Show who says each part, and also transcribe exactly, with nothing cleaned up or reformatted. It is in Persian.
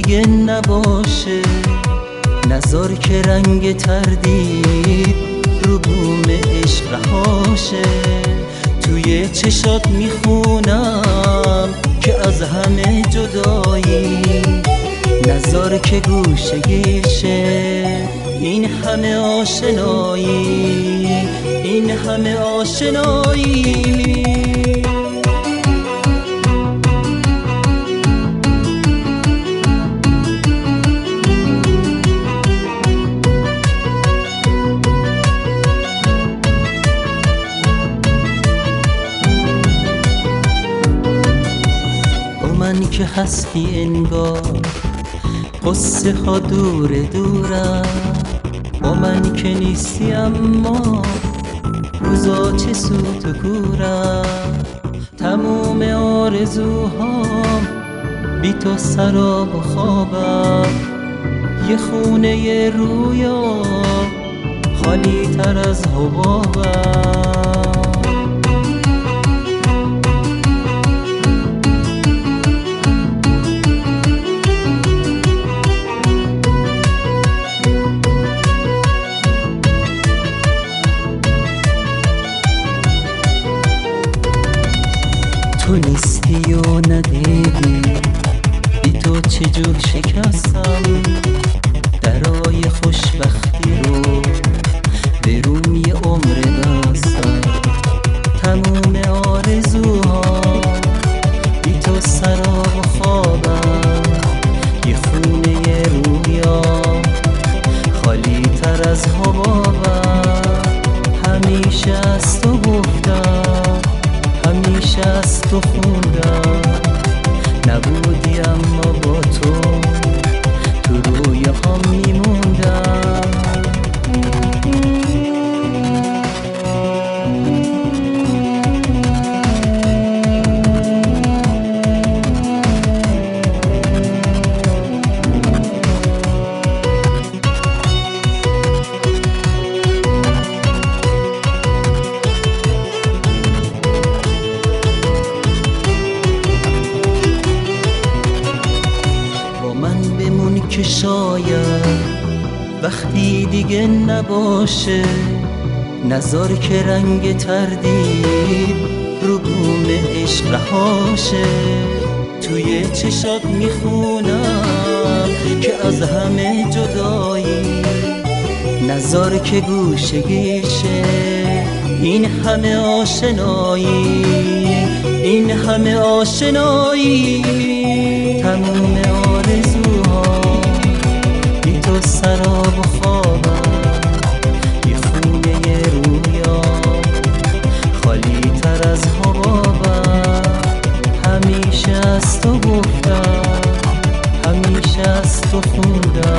Speaker 1: دیگه نباشه، نذار که رنگ تردید رو بوم عشق رهاشه. توی چشات میخونم که از همه جدایی، نذار که گوشه گیشه این همه آشنایی، این همه آشنایی. من که هستی انگار قصه ها دور دورم، با من که نیستی اما روزا چه سوت و کورم. تموم آرزوهام بی تو سراب و خوابم، یه خونه رویا خالی تر از حبابم. تو نیستی و ندیدی، بی تو چجور شکستم درای خوشبختی رو، به روم یه عمر بستم. تموم آرزوها بی تو سراب و خوابم، یه خونه رویا خالی تر از حبابم. همیشه از تو گفتم، همیشه از تو خوندم، نبودی اما با تو تو رویاهام میموندم. که شاید وقتی دیگه نباشه، نذار که رنگ تردید رو بوم عشق رهاشه. توی چشات میخونم که از همه جدایی، نذار که گوشه گیشه این همه آشنایی، این همه آشنایی. تموم آرزوها بی تو سراب و خوابم، یه خونه رویا خالی تر از حبابم. همیشه از تو گفتم، همیشه از تو خوندم،